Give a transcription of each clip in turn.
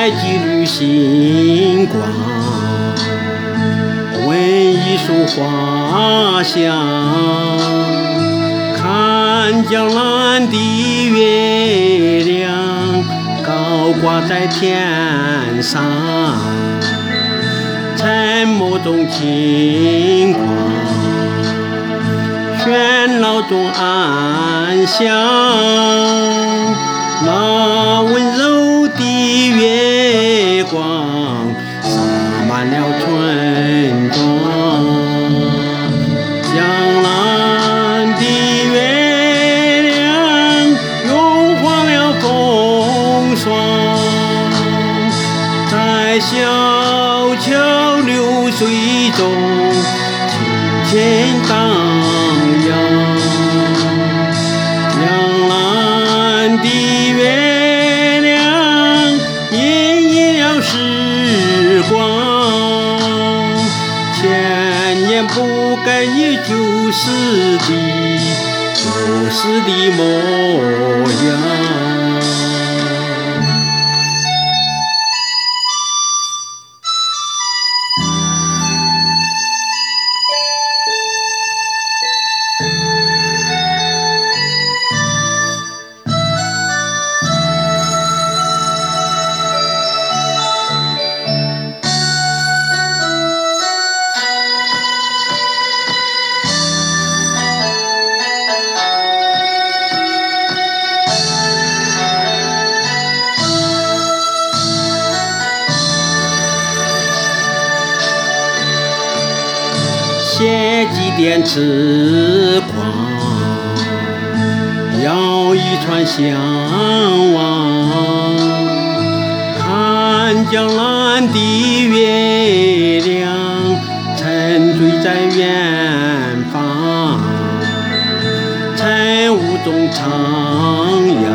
在几缕星光，闻一树花香，看江南的月亮高挂在天上，沉默中轻狂，喧闹中安详，那温柔的月光洒满了村庄。江南的月亮融化了风霜，在小桥流水中轻轻荡漾。江南的月亮映映了时光，千年不改你旧时的模样。写几点痴狂，摇一串向往，看江南的月亮沉醉在远方，晨雾中徜徉，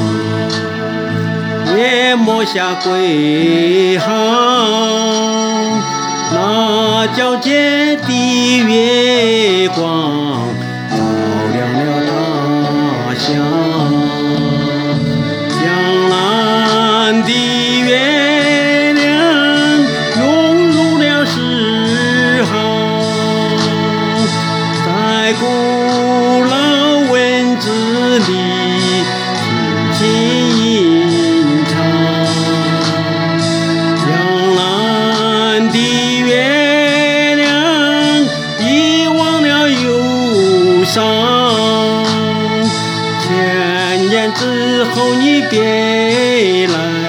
夜幕下归航，那皎洁的月光照亮了他乡。江南的月亮涌入了诗行，在古老文字里轻轻吟唱。江南的月亮遗忘了忧伤，千年之后你别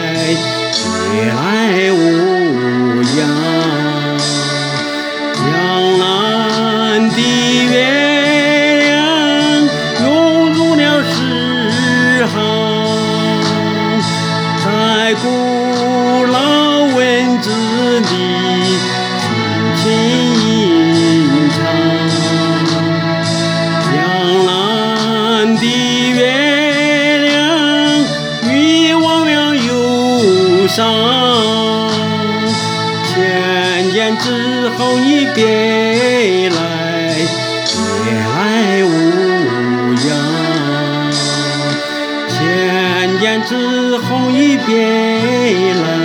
来无恙。江南的月亮涌入了诗行，在古老文字里轻轻吟唱。江南的月亮遗忘了忧伤，千年之后你别来无恙。千年之后你别来